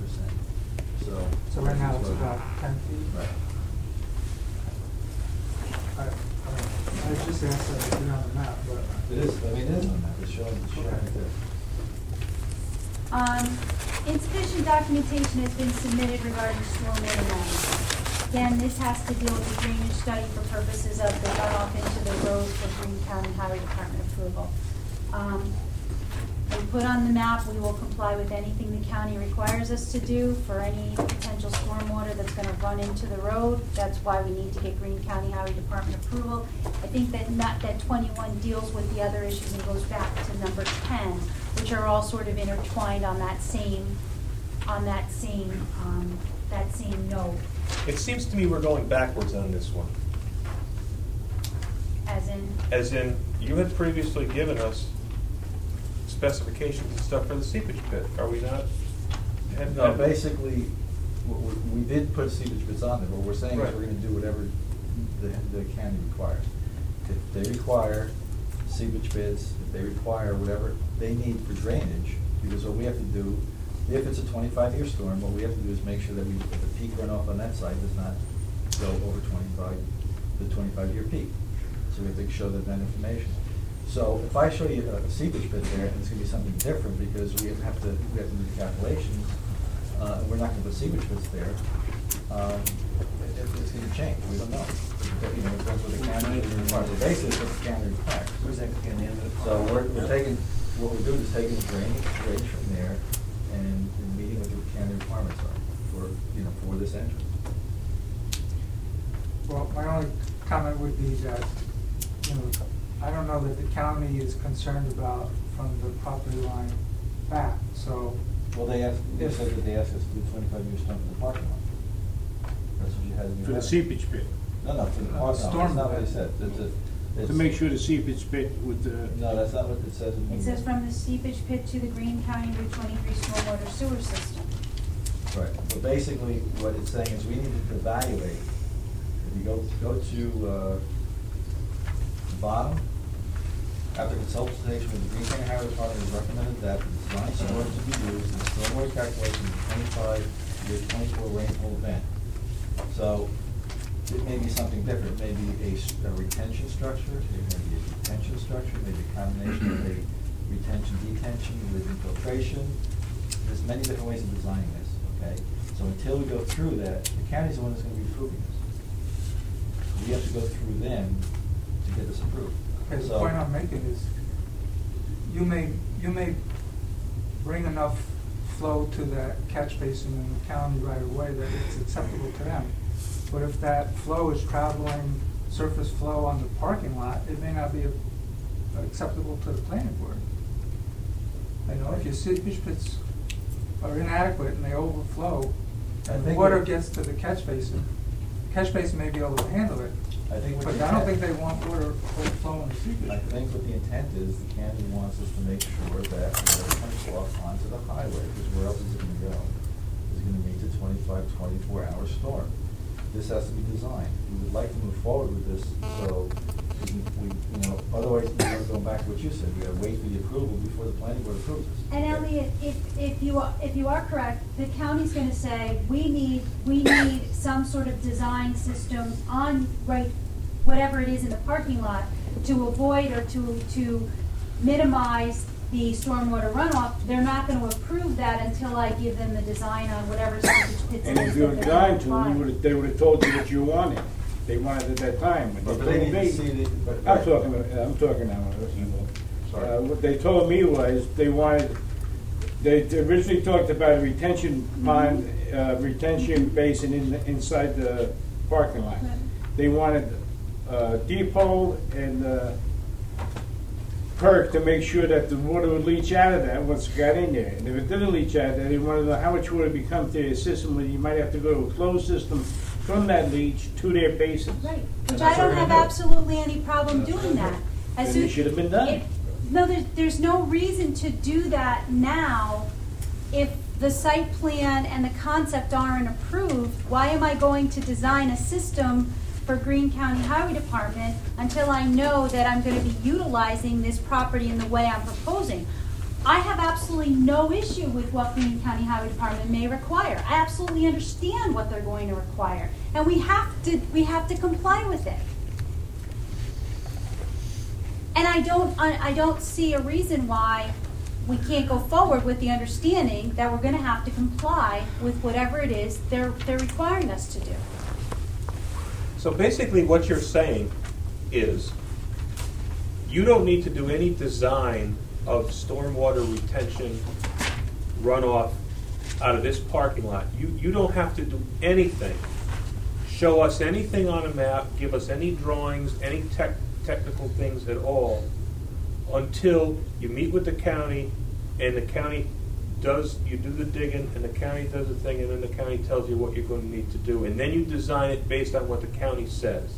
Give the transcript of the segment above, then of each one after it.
So right now it's about 10 feet? Right. I was just asked that to put it on the map, but. It is, I mean, it is on that, it's showing it there. Insufficient documentation has been submitted regarding stormwater management. Again, this has to deal with the drainage study for purposes of the runoff into the road for Greene County Highway Department approval. We put on the map, we will comply with anything the county requires us to do for any potential stormwater that's gonna run into the road. That's why we need to get Greene County Highway Department approval. I think that that 21 deals with the other issues and goes back to number 10, which are all sort of intertwined on that same note. It seems to me we're going backwards on this one. As in, You had previously given us specifications and stuff for the seepage pit, are we not? No, basically, we did put seepage pits on there. What we're saying Right. is we're gonna do whatever the county requires. If they require seepage pits, if they require whatever they need for drainage, because what we have to do, if it's a 25-year storm, what we have to do is make sure that that the peak runoff on that site does not go over the 25-year peak. So we have to show that information. So if I show you a seepage pit there, and it's going to be something different because we have to do the calculations, and we're not going to put seepage pits there, it's going to change. We don't know. But, it depends what the county requires. So basically, it's what the county requires. So what we're doing is taking the drainage from there and meeting what the county requirements are for this entrance. Well, my only comment would be that, I don't know that the county is concerned about from the property line back, so. Well, they said that they asked us to do 25-year storm for the parking lot. That's what you had in your For the letter. seepage pit, No, for the parking lot. That's storm not what pit. they said. to make sure the seepage pit with the, No, that's not what it says. it says from the seepage pit to the Greene County Route 23 stormwater sewer system. Right, but basically, what it's saying is we need to evaluate, if you go to the bottom, after consultation with the Greene County Highway Department, it is recommended that the design storm to be used in stormwater calculation of the 25-year 24 rainfall event. So, it may be something different. It may be a retention structure, it may be a detention structure, maybe a combination of a retention-detention with infiltration. There's many different ways of designing this, okay? So until we go through that, the county's the one that's going to be approving this. We have to go through them to get this approved. Okay, the point I'm making is, you may bring enough flow to that catch basin in the county right away that it's acceptable to them. But if that flow is traveling surface flow on the parking lot, it may not be acceptable to the planning board. If your seepage pits are inadequate and they overflow, and the water gets to the catch basin may be able to handle it. But I don't think they want water overflowing the seepage. I think what the intent is, the county wants us to make sure that water comes off onto the highway, because where else is it going to go? Is it going to meet the 24-hour storm? This has to be designed. We would like to move forward with this, so otherwise we're going back to what you said. We got to wait for the approval before the planning board approves this. And Elliot, if you are correct, the county's going to say we need some sort of design system on whatever it is in the parking lot to avoid or to minimize the stormwater runoff. They're not going to approve that until I give them the design on whatever seepage pits. and if you had gone to, they would have told you what you wanted. They wanted at that time. When But they they need told to me, see the. I'm talking now. Sorry. What they told me was they originally talked about a retention pond, retention basin inside the parking lot. They wanted depot and perk to make sure that the water would leach out of that once it got in there. And if it didn't leach out of there, they wanted to know how much would it become to their system, when you might have to go to a closed system from that leach to their basins. Right, which that's I what don't we're have gonna do. absolutely any problem doing that. Then it should have been done. No, there's no reason to do that now if the site plan and the concept aren't approved. Why am I going to design a system for Greene County Highway Department until I know that I'm going to be utilizing this property in the way I'm proposing? I have absolutely no issue with what Greene County Highway Department may require. I absolutely understand what they're going to require, and we have to comply with it. And I don't see a reason why we can't go forward with the understanding that we're going to have to comply with whatever it is they're requiring us to do. So basically what you're saying is you don't need to do any design of stormwater retention runoff out of this parking lot. You don't have to do anything. Show us anything on a map, give us any drawings, any technical things at all, until you meet with the county and the county you do the digging and the county does the thing, and then the county tells you what you're going to need to do, and then you design it based on what the county says.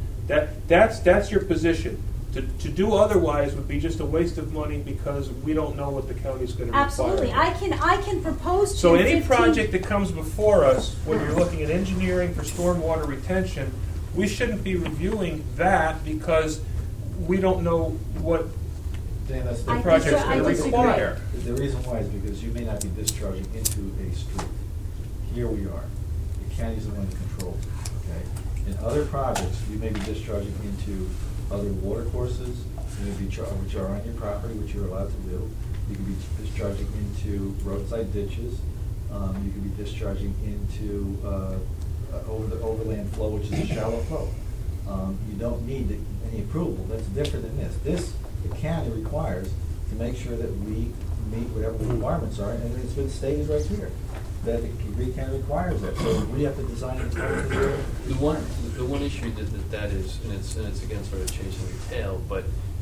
That's your position. To do otherwise would be just a waste of money because we don't know what the county's going to require. Absolutely. I can propose to So any 15 project that comes before us, when you're looking at engineering for stormwater retention, we shouldn't be reviewing that because we don't know what Dan, that's the I project's disagree. going to require. The reason why is because you may not be discharging into a street. Here we are. The county's the one that controls it, okay? In other projects, you may be discharging into other water courses, which are on your property, which you're allowed to do. You can be discharging into roadside ditches. You can be discharging into over the overland flow, which is a shallow flow. You don't need any approval. That's different than this. This, the county requires to make sure that we meet whatever the requirements are, and it's been stated right here that the Greene County requires it. So we have to design it according to their. The one issue that is, and it's again sort of chasing your tail, but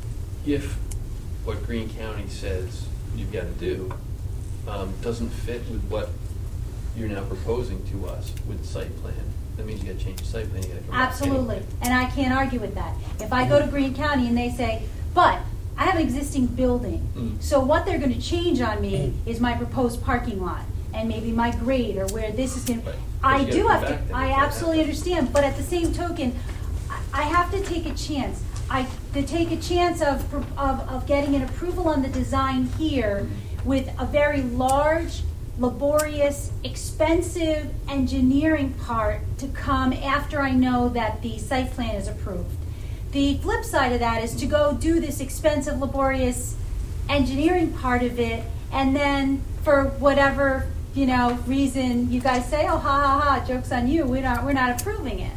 if what Greene County says you've got to do doesn't fit with what you're now proposing to us with the site plan, that means you got to change the site plan. You got to come back Absolutely, anyway. and I can't argue with that. If I go to Greene County and they say, but I have an existing building, so what they're going to change on me is my proposed parking lot and maybe my grade or where this is going to. Right. I But you do gotta have come back to. then I if that absolutely happens. understand, but at the same token, I have to take a chance. To take a chance of getting an approval on the design here with a very large, laborious, expensive engineering part to come after I know that the site plan is approved. The flip side of that is to go do this expensive, laborious engineering part of it, and then for whatever reason you guys say, oh, ha ha ha, joke's on you, we're not approving it.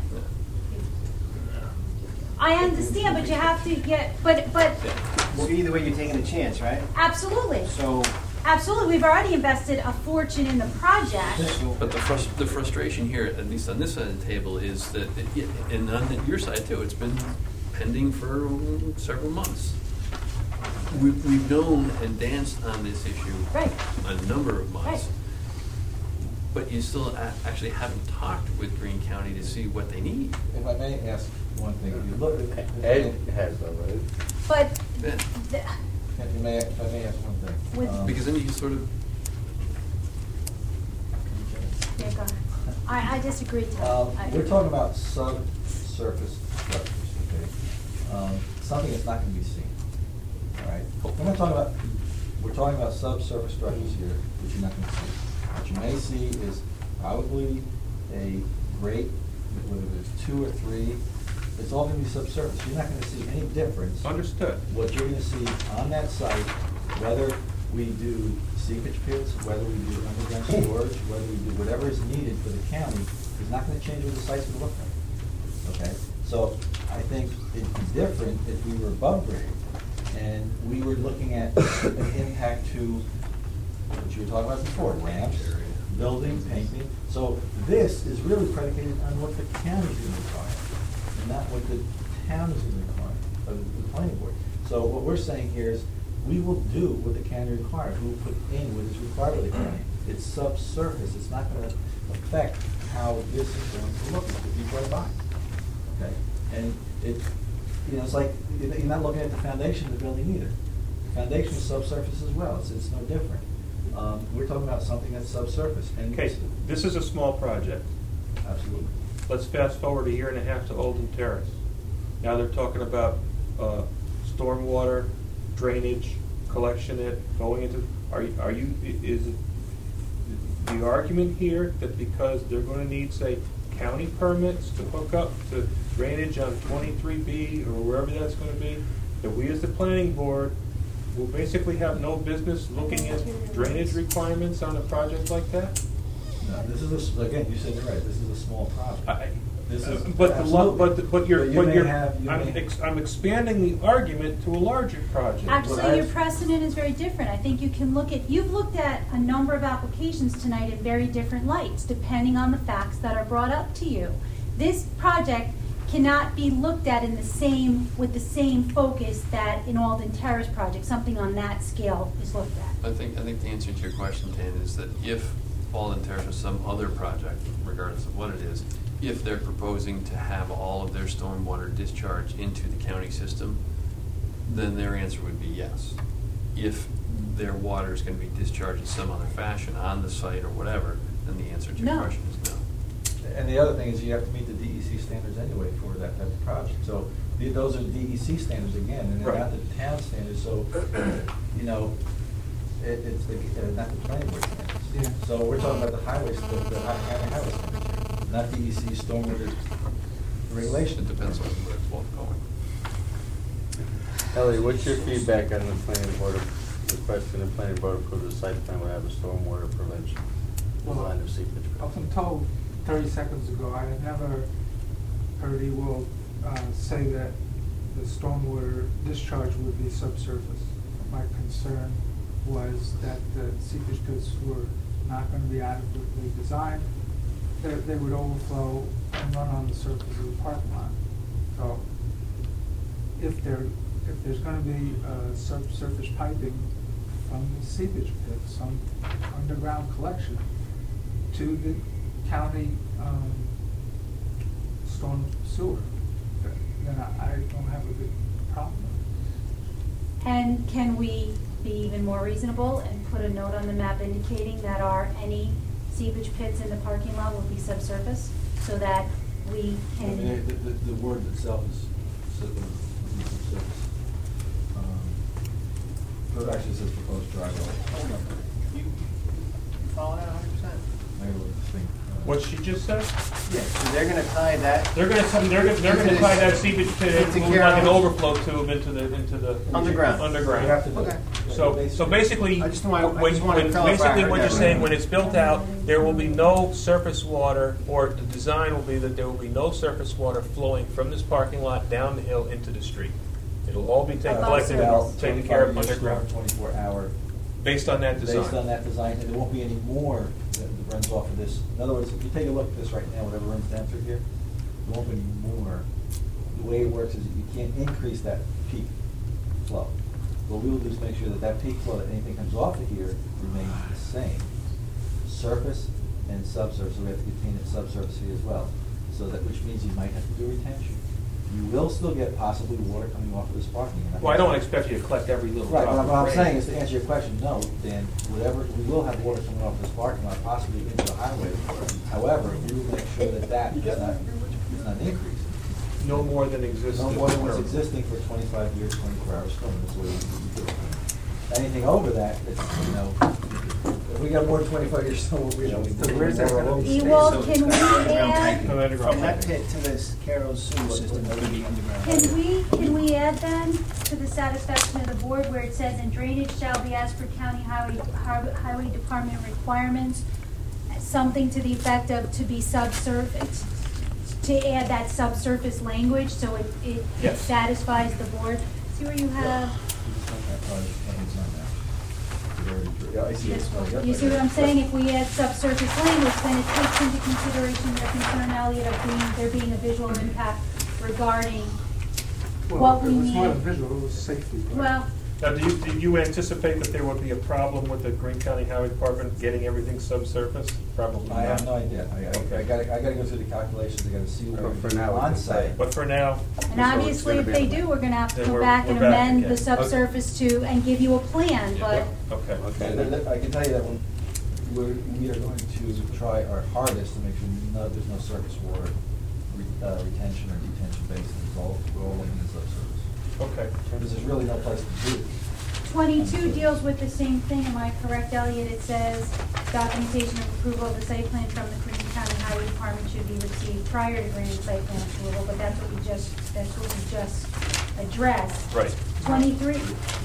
I understand, but you have to get, but So either way, you're taking a chance, right? absolutely, So, absolutely, we've already invested a fortune in the project. But the frustration here, at least on this side of the table, is that, and on your side too, it's been pending for several months. We've known and danced on this issue Right. a number of months. Right. But you still actually haven't talked with Greene County to see what they need. If I may ask one thing, if you look at. Ed has already. But Yeah. If I may ask one thing. With- Because then you sort of, yeah, go ahead. I disagree, Tom. We're talking about subsurface structures, okay? Something that's not going to be seen, all right? We're talking about subsurface structures here, which you're not going to see. What you may see is probably a grate, whether there's 2 or 3, it's all going to be subsurface. You're not going to see any difference. Understood. What you're going to see on that site, whether we do seepage pits, whether we do underground storage, whether we do whatever is needed for the county, is not going to change what the site's going to look like. Okay? So I think it'd be different if we were above grade and we were looking at an impact to what you were talking about before, ramps, building, painting. So this is really predicated on what the county's going to require, and not what the town is going to require, the planning board. So what we're saying here is, we will do what the county requires. We will put in what is required of the county. It's subsurface. It's not going to affect how this is going to look if you drive by. Okay? And it's like, you're not looking at the foundation of the building either. The foundation is subsurface as well. It's no different. We're talking about something that's subsurface. And Okay, this is a small project. Absolutely. Let's fast forward a year and a half to Olden Terrace. Now they're talking about stormwater, drainage, collection it, going into, is it the argument here that because they're gonna need, say, county permits to hook up to drainage on 23B or wherever that's gonna be, that we as the planning board will basically have no business looking at drainage requirements on a project like that? No, this is again, you said it right, this is a small project. This is But absolutely- I'm expanding the argument to a larger project. Actually, your precedent is very different. I think you can you've looked at a number of applications tonight in very different lights, depending on the facts that are brought up to you. This project cannot be looked at with the same focus that an Alden Terrace project, something on that scale is looked at. I think the answer to your question, Dan, is that if Alden Terrace or some other project, regardless of what it is, if they're proposing to have all of their stormwater discharge into the county system, then their answer would be yes. If their water is going to be discharged in some other fashion on the site or whatever, then the answer to your No. question is no. And the other thing is you have to meet the DEC standards anyway for that type of project. So those are DEC standards again, and they're not the town standards. So, it's not the planning board standards. Yeah. So we're talking about the highway, the county highway standards, not DEC stormwater regulation. It depends on where it's both going. Ellie, what's your feedback on the planning board, requesting the planning board approve the site plan will have a stormwater prevention design of seepage? Up until 30 seconds ago, I had never heard Ewald say that the stormwater discharge would be subsurface. My concern was that the seepage pits were not going to be adequately designed. They would overflow and run on the surface of the parking lot. So if there's going to be subsurface piping from the seepage pit, some underground collection to the county storm sewer, then I don't have a big problem with it. And can we be even more reasonable and put a note on the map indicating that any seepage pits in the parking lot will be subsurface, so that we can... The word itself is subsurface. But actually it says proposed driveway. You follow that 100%? Maybe we'll just think, What she just said? Yeah, so they're gonna tie that. They're gonna tie that seepage pit Into like an Carol's- overflow tube into the Underground. underground. You have to do Okay. it. So basically, I just wanna when clarify basically I what heard you're that saying, right. when it's built out, there will be no surface water, or the design will be that there will be no surface water flowing from this parking lot down the hill into the street. It'll all be collected and taken care of underground, 24-hour. based on that design. Based on that design, and there won't be any more that runs off of this. In other words, if you take a look at this right now, whatever runs down through here, there won't be any more. The way it works is you can't increase that peak flow. What we will do is make sure that that peak flow, that anything comes off of here, remains the same. Surface and subsurface, so we have to contain it subsurface here as well. So that, which means you might have to do retention. You will still get possibly water coming off of this parking. Well, I don't expect you to collect every little drop Right, but of what I'm rain. saying is, to answer your question, no, Dan, we will have water coming off this parking lot, possibly into the highway. However, we will make sure that that is not increasing. No more than exists. No more than what's existing for 25 years, 24-hour storm, that's the way we do it. Anything over that, it's, if we got more than 25 years storm, we So where's that gonna be? Ewald, can we add, From that pit to this Carol's sewer system, that would be underground. can we add then to the satisfaction of the board where it says, "And drainage shall be as per county highway department requirements," something to the effect of to be subsurface, to add that subsurface language so it Yes. satisfies the board? See where you have, Yeah, I see it. you see what I'm saying? If we add subsurface language, then it takes into consideration your concern, Elliot, of there being a visual impact regarding what we It was more need. than visual, it was safety. right? Well, Now, do you anticipate that there would be a problem with the Greene County Highway Department getting everything subsurface? Probably I have no not. idea. I gotta go through the calculations, I gotta see what But we're for now, we on can say- site. But for now, and obviously, if they do, we're gonna have to Then come we're- back and we're back amend again. the subsurface and give you a plan, but okay. Okay. I can tell you that we are going to try our hardest to make sure there's no surface water retention or detention basins. We're all looking at subsurface. Okay. Because there's really no place to do it. 22 deals with the same thing, am I correct, Elliot? It says documentation of approval of the site plan from the Green County Highway Department should be received prior to granting site plan approval, but that's what we just addressed. Right. 23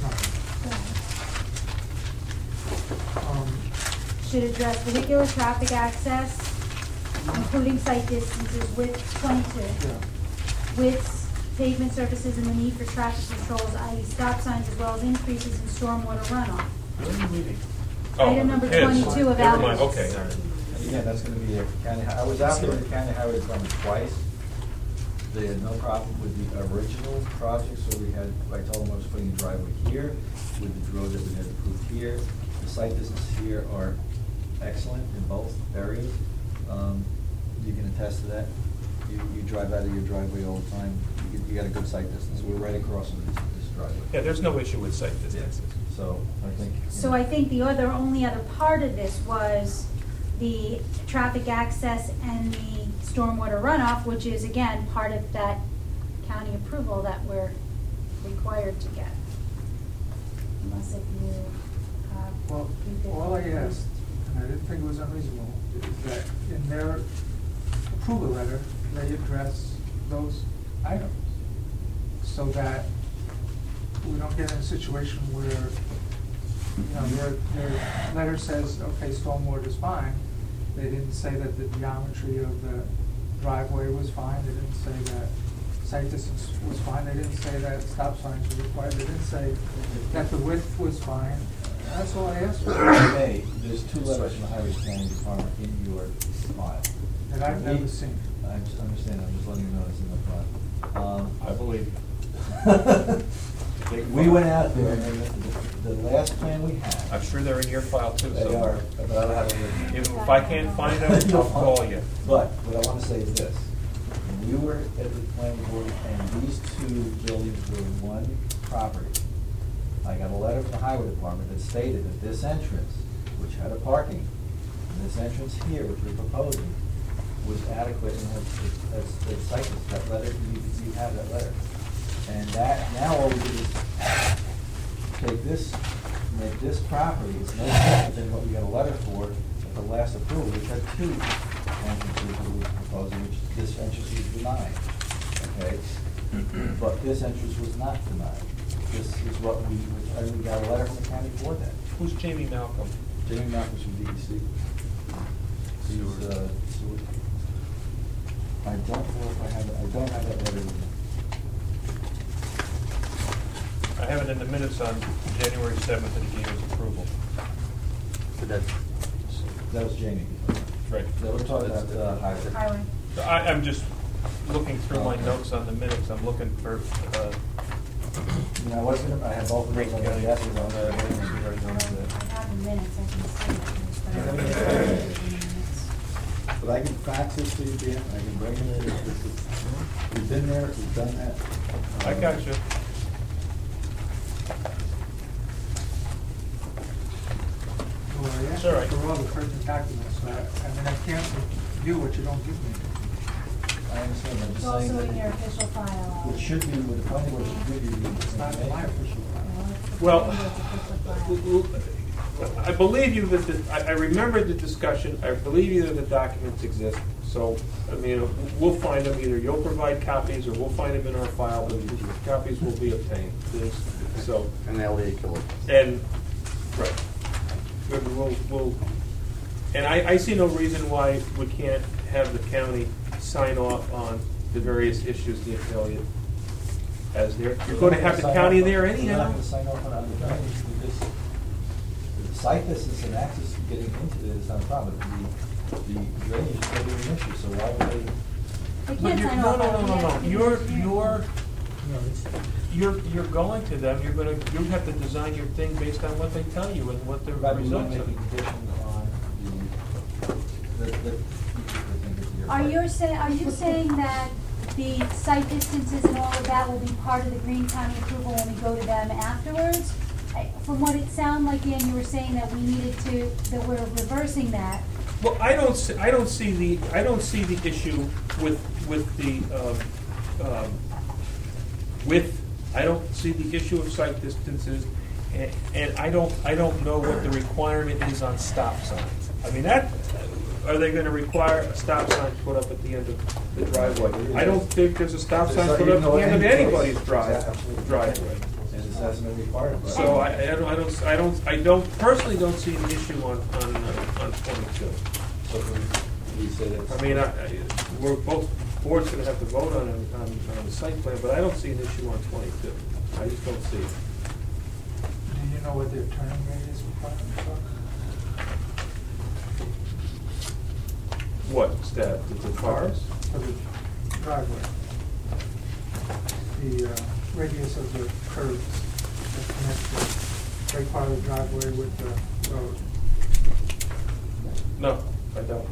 Um, should address vehicular traffic access, including site distances with 22. yeah. Widths, pavement surfaces, and the need for traffic controls, i.e. stop signs, as well as increases in stormwater runoff. Where are you reading? Item number it is. 22 of Never mind, ours. okay, all right. And again, that's gonna be a county, I was out there with the county highway department twice. They had no problem with the original project, so we had, I told them I was putting the driveway here, with the road that we had approved here. The site distances here are excellent in both areas. You can attest to that. You drive out of your driveway all the time, you got a good site distance. We're right across from this driveway. Yeah, there's no issue with site distances. So I think. So I think the only other part of this was the traffic access and the stormwater runoff, which is again part of that county approval that we're required to get. Unless if you have. Well, all I asked, and I didn't think it was unreasonable, is that in their approval letter, they address those items, so that we don't get in a situation where, you know, their letter says, okay, stormwater is fine. They didn't say that the geometry of the driveway was fine, they didn't say that site distance was fine, they didn't say that stop signs were required, they didn't say that the width was fine. That's all I asked for. Hey, there's two letters from the highway planning department in your file. That I've never seen. I just understand, I'm just letting you know it's in the file. I believe you. We went out there, and the last plan we had. I'm sure they're in your file too. They are, but I don't have it with me. If I can't find them, I'll call you. But what I want to say is this, when we were at the planning board and these two buildings were one property, I got a letter from the highway department that stated that this entrance, which had a parking, and this entrance here, which we're proposing, was adequate and has site distance. That letter, you have that letter. And that, now all we do is take this, make this property, it's no different than what we got a letter for at the last approval, which had two entrances that we were proposing, which this entrance was denied, okay? But this entrance was not denied. This is what we got a letter from the county for that. Who's Jamie Malcolm? Jamie Malcolm's from DEC. He's, sewer. I don't know if I have that letter with me. I have it in the minutes on January 7th that he gave his approval. But that's, That was Jamie. Right. That we're talking about highway. Highway. I'm just looking through my notes on the minutes. I'm looking for, You know, I have both of those on the desk. I have the minutes, I can see it. But I can fax this to you, Dan, I can bring it in. We've been there, we've done that. I got you. Well, I asked It's all right. for all the pertinent documents, so I can't review what you don't give me. I understand, I'm It's just saying also in your that official file. it should be, with the planning board should give you the It's not in my official file. Well, It's official file. I believe you that, I remember the discussion, I believe you that the documents exist, so, I mean, we'll find them, either you'll provide copies, or we'll find them in our file, but copies will be obtained, so, and Elliot can look. and, right. We'll, and I see no reason why we can't have the county sign off on the various issues the Elliot has there. You're going to have the county there We're not anyhow. going to sign off on the drainage, because the site distance and access to getting into it is not a problem. The drainage is going to be an issue, so why would they? They But can't you're, sign no, off no, on no, it. no, They no, have to do you're going to them, you have to design your thing based on what they tell you and what the Right, we want results to make a are. condition on the Are you saying that the site distances and all of that will be part of the Green County approval when we go to them afterwards? From what it sounded like, Dan, you were saying that we needed to, that we're reversing that. Well, I don't see the issue with the, I don't see the issue of site distances And I don't know what the requirement is on stop signs. I mean, are they gonna require a stop sign put up at the end of the driveway? I don't think there's a stop sign put up at the end of anybody's driveway. And this hasn't been required. but- So I don't personally don't see an issue on 22. So we say that. I mean, we're both boards gonna have to vote on the site plan, but I don't see an issue on 22. I just don't see it. Do you know what their turning radius requirements are? What, Stab, the cars? For the driveway? The radius of the curves that connect the right part of the driveway with the road. No, I don't.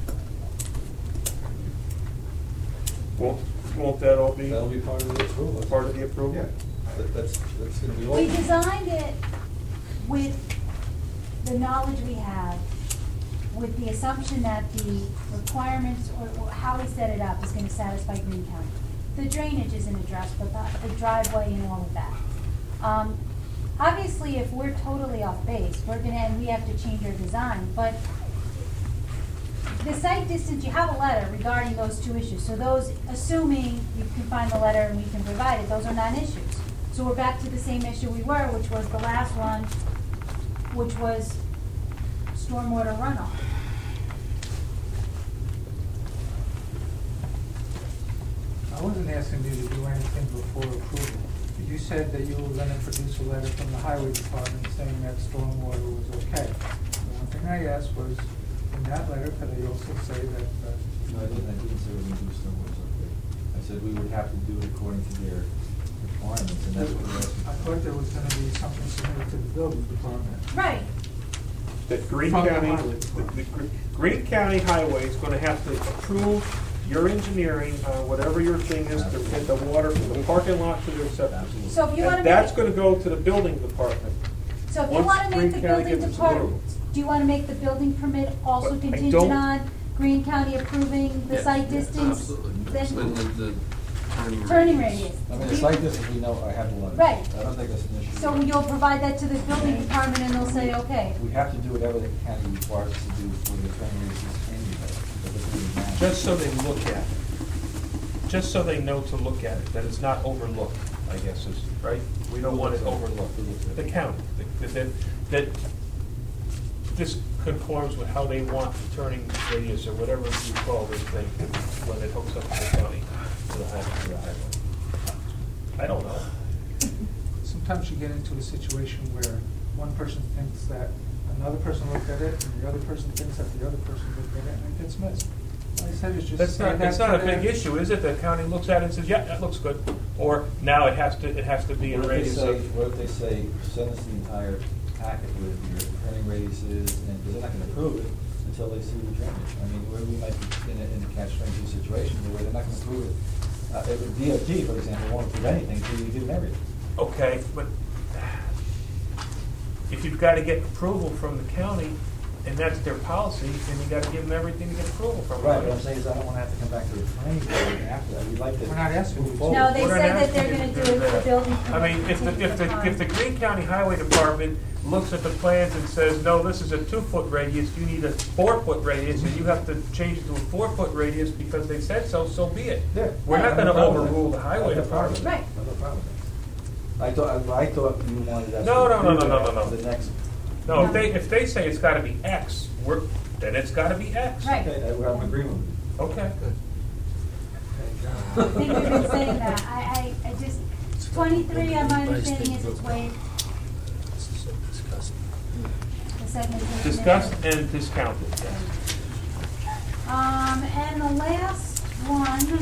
Won't that all be That'll be part of the approval. part of the approval? Yeah, that's gonna be all. We designed it with the knowledge we have, with the assumption that the requirements or how we set it up is gonna satisfy Greene County. The drainage isn't addressed, but the driveway and all of that. Obviously, if we're totally off base, and we have to change our design, but the site distance, you have a letter regarding those two issues. So those, assuming you can find the letter and we can provide it, those are non-issues. So we're back to the same issue we were, which was the last one, which was stormwater runoff. I wasn't asking you to do anything before approval. You said that you were gonna produce a letter from the highway department saying that stormwater was okay. The one thing I asked was, in that letter, could they also say that, No, I didn't say we're gonna do stormwater upgrade. I said we would have to do it according to their requirements, and that's what we're asking. I thought there was gonna be something submitted to the building department. Right. That Greene From the County, highway the Greene County Highway is gonna have to approve your engineering, whatever your thing is, to get the water from the parking lot to their septic. Absolutely. So if you wanna And make that's it, gonna go to the building department. so if you once wanna make Greene the County building gives its department, approval. do you wanna make the building permit also But I contingent don't- on Greene County approving the Yeah, site yeah, distance? Absolutely. Then And the turning radius. I mean, it's like this, if we know, I have the letter. Right. I don't think that's an issue. So you'll provide that to the building department and they'll say, okay. We have to do whatever the county requires us to do for the turning radius anyway, because it's really matters. Just so they look at it. Just so they know to look at it, that it's not overlooked, I guess is, right? We don't want it overlooked. The county, that this conforms with how they want the turning radius or whatever you call this thing when it hooks up to the county, to the highway. I don't know. Sometimes you get into a situation where one person thinks that another person looked at it, and the other person thinks that the other person looked at it, and it gets missed. All I said is just. That's not, say that's that not a to big them. issue, is it? The county looks at it and says, yeah, that looks good. Or now it has to be in What if they radius say, of. what if they say, send us the entire packet with your turning radiuses, and, because they're not gonna approve it until they see the drainage. I mean, where we might be in a catch-22 situation where they're not gonna approve it. DOT, for example, won't approve anything until you give them everything. Okay, but if you've got to get approval from the county, and that's their policy, then you got to give them everything to get approval from. Right, what I'm saying is I don't wanna have to come back to the planning board after that. We'd like to. We're not asking you move to. forward. No, they We're said not that they're asking gonna you do to it for that. building I mean, permit. if the Greene County Highway Department looks at the plans and says, no, this is a 2-foot radius, you need a 4-foot radius, and you have to change it to a 4-foot radius because they said so, so be it. Yeah. We're not I have gonna no problem with overrule that. the highway I have no problem with department. that. I have no problem with that. I thought you wanted us to. No, no, no, do no, that no, no. The next. No, if they say it's gotta be X, then it's gotta be X. Right. Okay, I'm agreeing with you. Okay. I think we've been saying that. I just, 23, my understanding is it's waived. The segmentation. Discussed and discounted, yes. And the last one,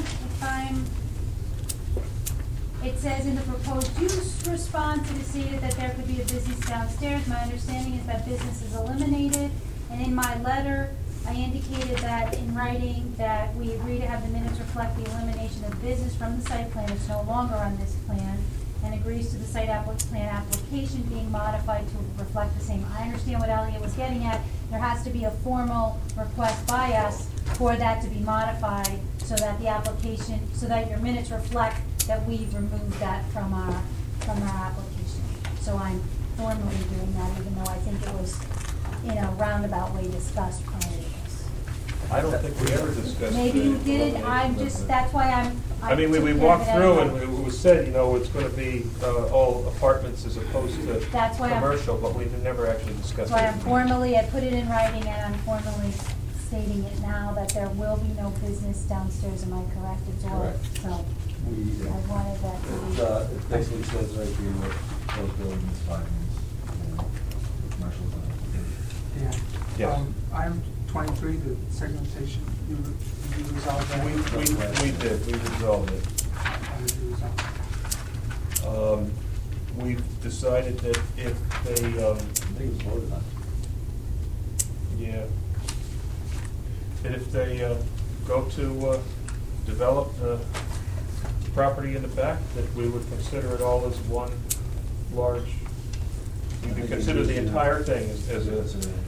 it says in the proposed use response, it is stated that there could be a business downstairs. My understanding is that business is eliminated. And in my letter, I indicated that in writing that we agree to have the minutes reflect the elimination of business from the site plan. It's no longer on this plan, and agrees to the site plan application being modified to reflect the same. I understand what Elliot was getting at. There has to be a formal request by us for that to be modified so that the application, so that your minutes reflect that we've removed that from our application. So I'm formally doing that, even though I think it was in a roundabout way discussed prior to this. I don't think we ever discussed. Maybe you the- did, I'm just, that's why I mean, we took care of walked it through and anyway. it was said, you know, it's gonna be all apartments as opposed to That's why I'm- commercial, but we never actually discussed That's it. why I'm formally, I put it in writing and I'm formally stating it now that there will be no business downstairs, am I correct? It's all, Correct. so We, I wanted that to be. it basically says right here what those buildings, 5 minutes, commercial zone. Yeah. Yes. Item 23, the segmentation, you resolved that? We did, we resolved it. How did you resolve it? We've decided that if they, I think it was voted on. yeah, that if they go to develop the property in the back, that we would consider it all as one large, we could consider the entire thing as a,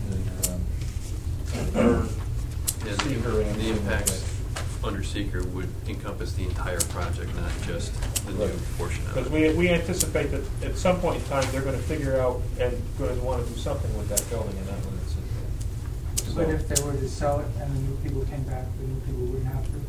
or Yeah, seeker and. the impacts under seeker would encompass the entire project, not just the new Right. portion of Because it. we anticipate that at some point in time, they're gonna figure out and gonna wanna do something with that building, and that's when it's in there. But if they were to sell it and the new people came back, the new people wouldn't have to?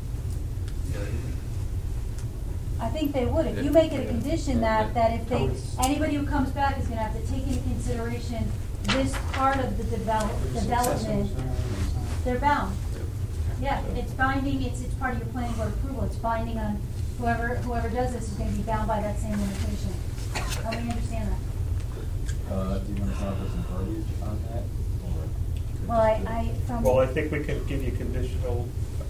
I think they would, if you Yeah. make it a Yeah. condition that if they, anybody who comes back is gonna have to take into consideration this part of the development, they're bound. Yeah, it's binding, it's part of your planning board approval, it's binding on whoever does this is gonna be bound by that same limitation. Help me understand that. Do you want to come up with some verbiage on that? Or- Well, Well, I think we can give you conditional,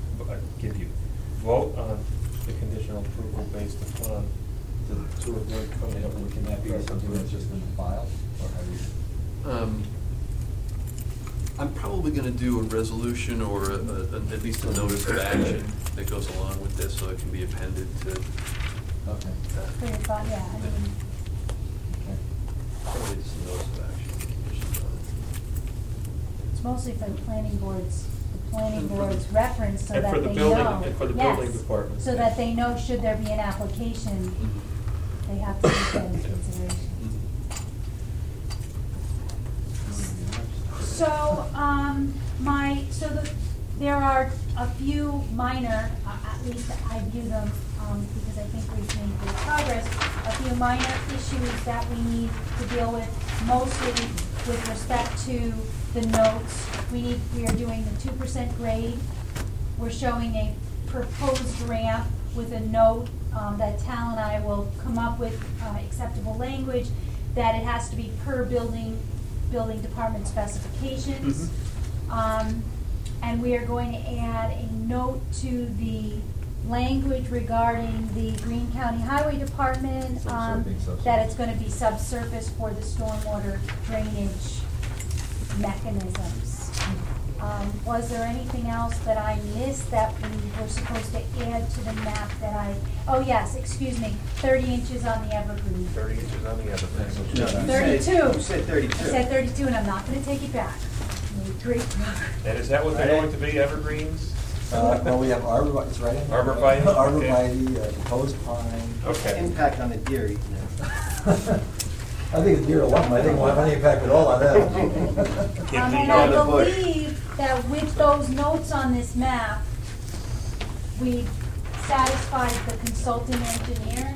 vote on the conditional approval based upon the two of them coming up with. Can that be something that's just in the file, or how do you? I'm probably gonna do a resolution or at least a notice of action that goes along with this, so it can be appended to Okay. that. for your thought, yeah, I mean, Okay. Probably just a notice of action. conditions on it's mostly for the planning board's reference so And that for they the know. building- and for the building Yes, department. so that they know, should there be an application, it. they have to take that into consideration. So, there are a few minor, at least I view them, because I think we've made good progress, a few minor issues that we need to deal with, mostly with respect to the notes. We are doing the 2% grade. We're showing a proposed ramp with a note that Tal and I will come up with acceptable language, that it has to be per building department specifications. And we are going to add a note to the language regarding the Greene County Highway Department, Subsurface. that it's going to be subsurface for the stormwater drainage mechanisms. Was there anything else that I missed that we were supposed to add to the map oh yes, excuse me, 30 inches on the evergreen. 30 inches on the other No, thing. you 32. said- You said 32. I said 32, and I'm not going to take it back. Made great progress. And is that what they're going to be, evergreens? Well, we have arborvitae, it's right in there. Arborvitae? Arborvitae, proposed pine. Okay. Impact on the deer eating it. I think it's deer alone, I think it won't have any impact at all on them. And I believe that with those notes on this map, we satisfied the consulting engineer.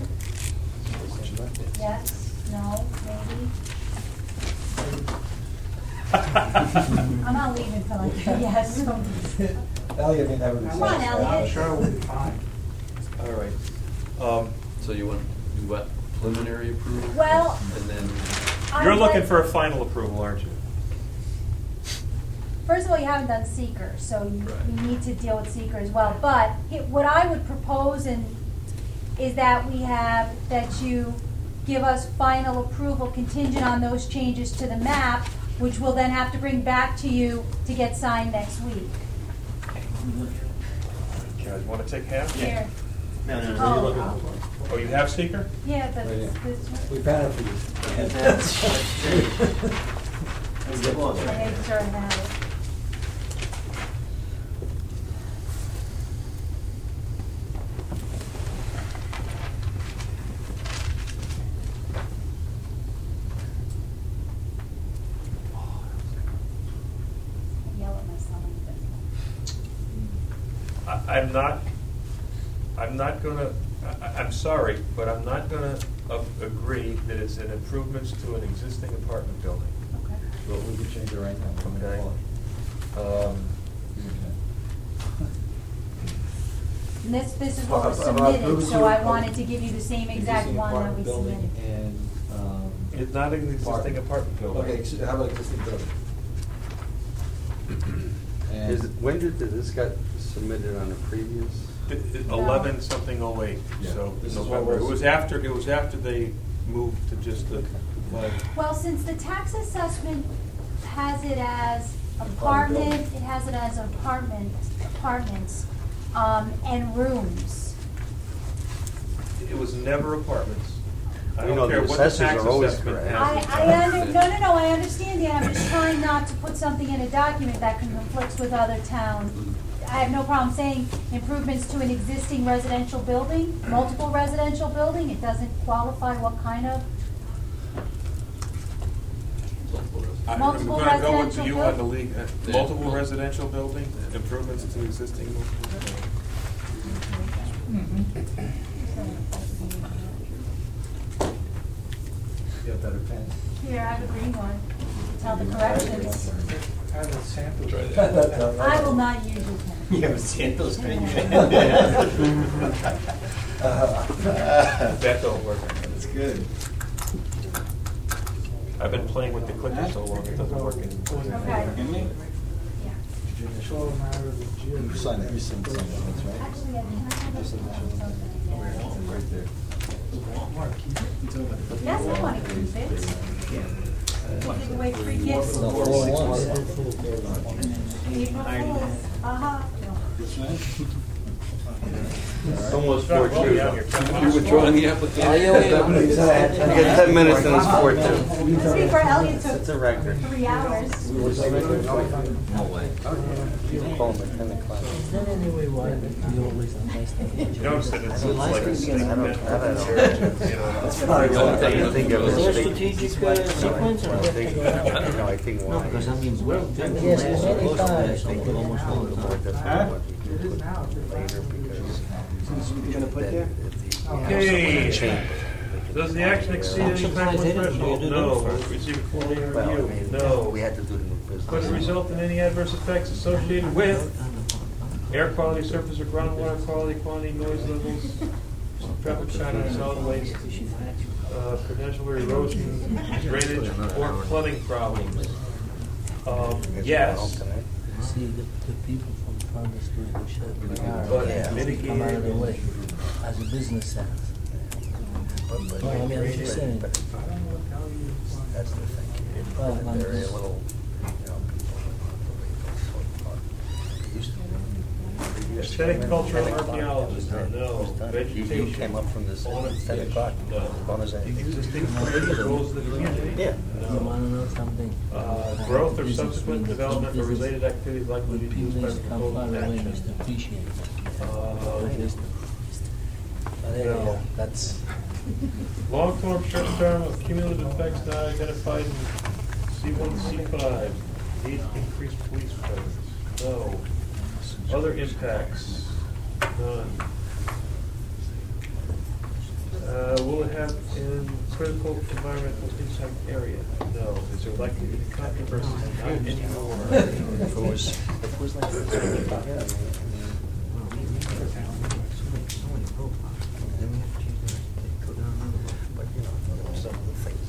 Yes, no, maybe. I'm not leaving until I get yes. Elliot may never be Come on, satisfied. Elliot. I'm sure it will be fine. All right. So you want to do what, preliminary approval? Well, And then, You're looking for a final approval, aren't you? First of all, you haven't done seeker, so you Right. need to deal with seeker as well. But what I would propose is that that you give us final approval contingent on those changes to the map, which we'll then have to bring back to you to get signed next week. You guys want to take half? Here. No, no, What are you no. looking for? Oh, you have seeker? Yeah, but Right here. this, We found it for you. That's true. Let's get one. I made sure I have it. I'm not gonna, I'm sorry, but I'm not gonna agree that it's an improvements to an existing apartment building. Okay. Well, we could change it right now. Come in Okay. and And this is what was About submitted, improvements so to I wanted to give you the same exact existing one that we apartment building submitted. and, It's not an existing apartment building. Okay, so how about existing building? When did this got submitted on the previous? 11/08, Yeah. so This is what November. It was- was after they moved to just the flag. Well, since the tax assessment has it as apartment, it has it as apartments, and rooms. It was never apartments. I You don't know, care the what the assessors tax are always assessment correct. has. No, I understand that, I'm just trying not to put something in a document that conflicts with other towns. I have no problem saying improvements to an existing residential building, multiple residential building, it doesn't qualify what kind of. Multiple I'm gonna go with residential you on the building? league, Yeah. multiple residential building, improvements to existing. You have better pens? Here, I have a green one, tell the corrections. Have a sample. I will not use your pen. You have a Santos pen. That don't work. That's good. I've been playing with the clicker so long, it doesn't work anymore. Okay. Yeah. It's all a matter of the You geo. sign it, you sign it, that's right. Actually, I think I have Just it. initial. Right there. Yes, I want to keep it. Give away free gifts. No, April 4-1. Fools. Aha. It's almost Well, 4-2. yeah, you're coming You're out. withdrawing the application? You get 10 minutes and it's 4-2. Let's see, for Elliot It's a took record. 3 hours. No way. You can call him at 10 o'clock. You notice that it's like a snake I don't, bit. that I don't. I think of Is there a it. strategic sequence or? No, I think why. Because I mean, we're. I think the board doesn't Huh? want you to It is put now. later because You're gonna put there? Okay. change. Does the action exceed any Surprised they technical didn't. threshold? You did No. it first. Receive a full name Well, I review? mean, No. we had to do the new business. Could it result in any adverse effects associated with air quality, surface or groundwater quality, quantity, noise levels, traffic shine on solid waste, potential erosion, drainage, or flooding problems? Yes, See, the people from Farmers doing the shit. but Yeah. Come out of the mitigated. way, as a business sense. No, I mean, I'm just saying. That's the thing. Well, I'm They're a just- little, you know, used to. Aesthetic, cultural, 10 o'clock, archaeology, that was no. done. Vegetation. You came up from this fauna, at 10 fish, o'clock. No. Fauna's at- Existing plans, goals of the community? Yeah. You No. wanna know something? Growth or Business subsequent means development or business. related activities likely to When be used by people the come far proposed away, action. must appreciate it. But No. anyhow, that's, Long-term, short-term, cumulative effects not identified in C1, C5. Need increased police presence? No. Other impacts? None. Will it have in critical environmental impact area? No. Is there likely to be controversy? Not anymore. If it was like this, but you know, some of the things.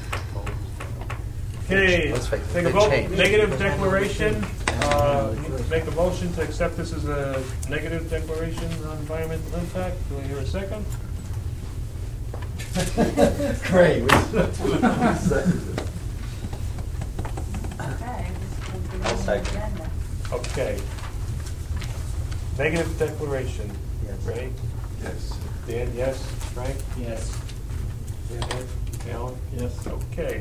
Okay, Let's face it, take a they vote. change. Negative declaration. Make a motion to accept this as a negative declaration on environmental impact. Do I hear a second? Great. Okay. I'll second. Okay. Negative declaration. Yes. Ready? Yes. Dan, yes. Frank? Yes. Dan? Alan? Yes. Okay.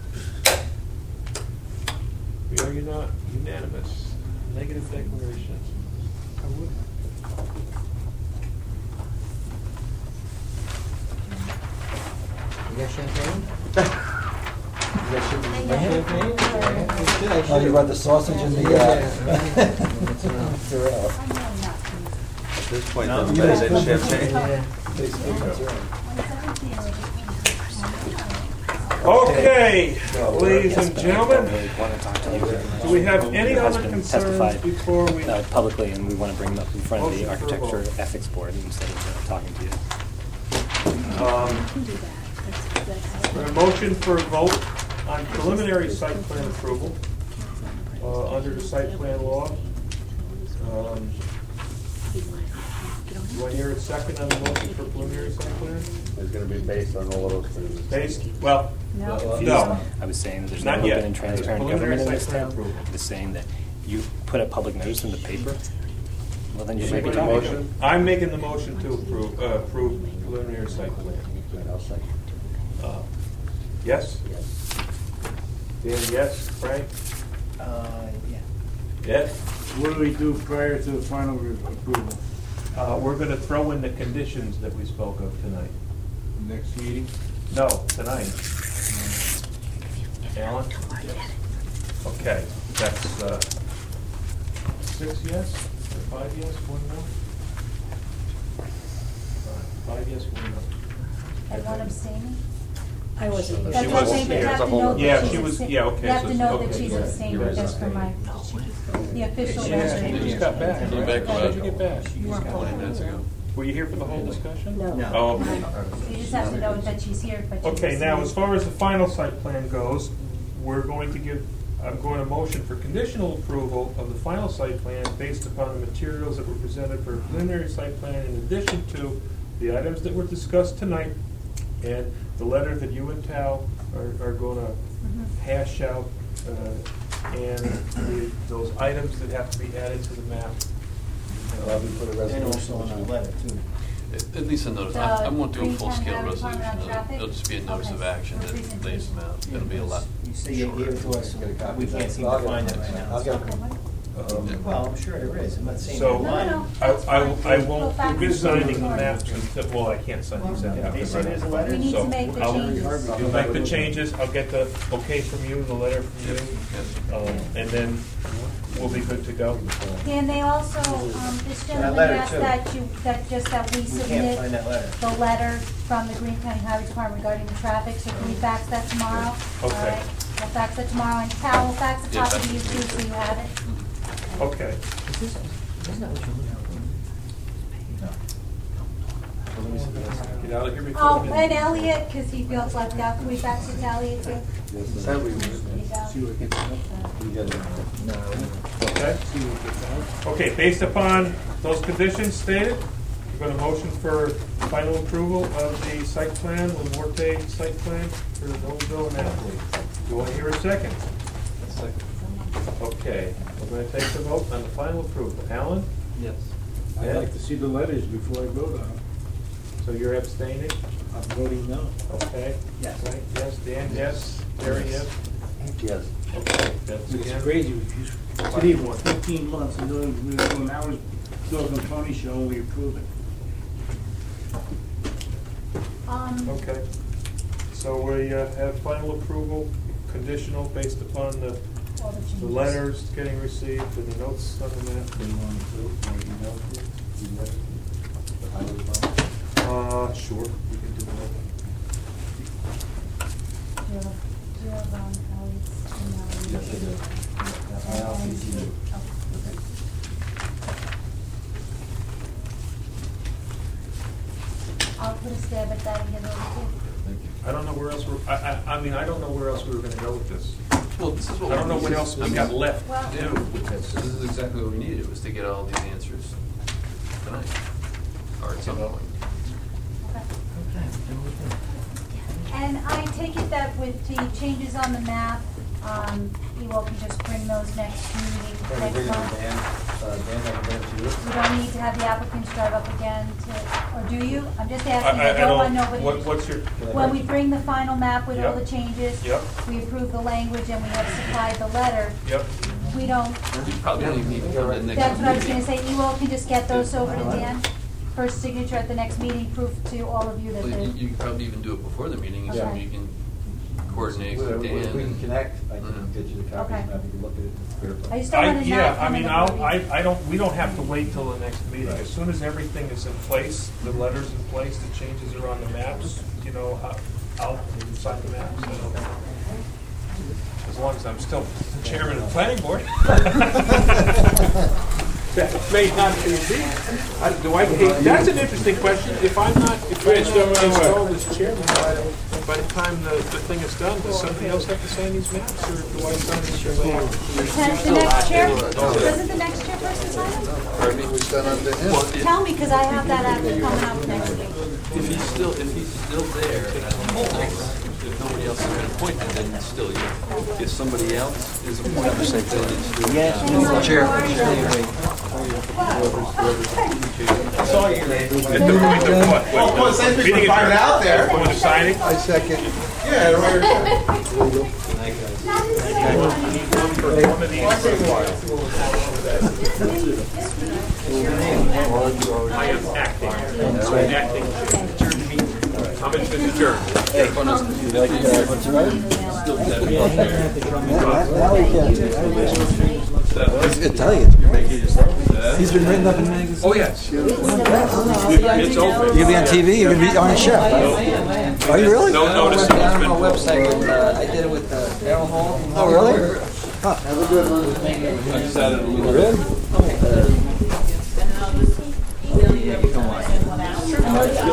We are not unanimous. Negative declaration. You got champagne? Oh, you brought the sausage and the, I'm really not pleased. this point, No, then, you they don't. shift change. Okay, ladies and gentlemen, Want to talk to you. do we have any Your other husband concerns testified, before we? Publicly, and we want to bring them up in front of the Motion for a Architecture vote. Ethics Board instead of talking to you. A motion for a vote on preliminary site plan approval under the site plan law. Do I hear a second on the motion for preliminary site plan? It's gonna be based on all of those things. Based, well, No. no. I was saying that there's no Not yet. open and transparent Preliminary government in this site plan town. approval. I was saying that you put a public notice in the paper, well, then you should be Anybody talking. make a- I'm making the motion to approve preliminary site plan. I'll second. Yes? Dan, yes? Frank? Yeah. Yes? What do we do prior to the final approval? We're going to throw in the conditions that we spoke of tonight. Next meeting? No, tonight. Alan? Okay, that's 6 yes, or 5 yes, 1 no? 5 yes, 1 no. And one abstaining? I wasn't here. That's what I'm saying, but you have to note Yeah, that she she's was- abstaining. yeah, okay, You have so to it's- note that okay, she's you're abstaining, right. just for my, the official Yeah, record. you just got back. Came back about- How'd you get back? 20 minutes ago. Were you here for the whole discussion? No. Oh, okay. You just have to note that she's here, but she's Okay, now, as abstaining. far as the final site plan goes, I'm going to motion for conditional approval of the final site plan based upon the materials that were presented for a preliminary site plan in addition to the items that were discussed tonight and the letter that you and Tal are going to hash out, and those items that have to be added to the map. We put a And also resolution. on our letter, too. At least a notice. The I won't do a Green County full-scale Highway resolution. Department on traffic? It'll just be a notice Okay. of action For that lays presentation. them out. It'll be a lot. You say you gave it to us, Get a copy we of can't that. seem to I'll get find it. it right now. I'll get it. Okay, what? Well, I'm sure there is, I'm not saying. So, No, no, no. I That's won't fine. be signing the maps until, well, I can't sign these out. They say there's a letter? We need So to make the I'll- changes. You'll make the changes, I'll get the okay from you, the letter from you, and then we'll be good to go. And they also, this gentleman letter, asked too. that we We can't submit find that letter. the letter from the Green County Highway Department regarding the traffic, so can we fax that tomorrow? Okay. All right, we'll fax that tomorrow, and Cal will fax a Yeah, copy that's- to you too, so you have it. Okay. Get out of here before. Oh, we and get- Elliot, because he feels left out, can we fax it to Elliot too? Said we would. There you go. We get it. Okay. Okay, based upon those conditions stated, we're going to motion for final approval of the site plan, the Morte site plan for Noblesville and Napoli. Do I hear a second? Okay, we're going to take the vote on the final approval. Alan? Yes. I'd like to see the letters before I vote on them. So you're abstaining? I'm voting no. Okay. Yes. Frank, yes. Dan, yes. Terry, yes. Yes. Okay, that's It's again. crazy, we did what, 15 months, and we were doing hours, Dog and Pony Show, and we approved it. Okay. So we have final approval, conditional, based upon the All the changes. the letters getting received and the notes on the map. Do you want to do it? Want to email it to you? Do you have it? The highway department? Sure, we can do that. Do you have, Elliot's email? Yes, I do. I'll CC you. I'll put a stab at that and get it over to you. Thank you. I don't know where else I mean, I don't know where else we were gonna go with this. Well, this is what. I don't know what else we got left Well- to do with this. This is exactly what we needed, was to get all these answers tonight, or at some point. Okay. And I take it that with the changes on the map, you all can just bring those next meeting, Can we next bring it to month? Dan? Dan, I can bring it to you? You don't need to have the applicants drive up again to, or do you? I'm just asking, I I don't want don't, nobody. what's your, When we bring the final map with all Yep. the changes, Yep. we approve the language and we have supplied the letter, yep, we don't, You probably don't even need to come to the next meeting. that's what I was gonna say, you all can just get those over to Dan for signature at the next meeting, proof to all of you that Well, the. you could probably even do it before the meeting, so Okay. you can coordinate If with we Dan. can connect, I can Mhm. get you the copies, Okay. and you can look at it. I just don't want to Yeah, not I come mean, in I don't, we don't have to wait till the next meeting. As soon as everything is in place, the letter's in place, the changes are on the maps, you know, I'll sign the maps. As long as I'm still the chairman of the planning board. That may not be. That's an interesting question. If I'm not installed as chairman, by the time the thing is done, does somebody else have to sign these maps, or do I sign these as well? Has the next chair, doesn't the next chairperson sign them? Pardon me? Tell me, because I have that after coming up next week. If he's still there, if nobody else has been appointed, then it's still you. If somebody else is appointed, then it's still you. Chair. I saw your name. At the point of what? Meeting adjourned. out there. Point of signing? I second. Yeah, right. For one of these for a while. I am acting. I'm acting. I'm adjourned. Now we can. I tell you, he's been written up in magazines. Oh, yes. It's open. You're gonna be on TV. You're gonna be on a show. Are you really? No notice. It's been On my website, with, I did it with Daryl Hall. Oh, really? Huh. Have a good one. I just added a little Really? Yeah, you can watch it.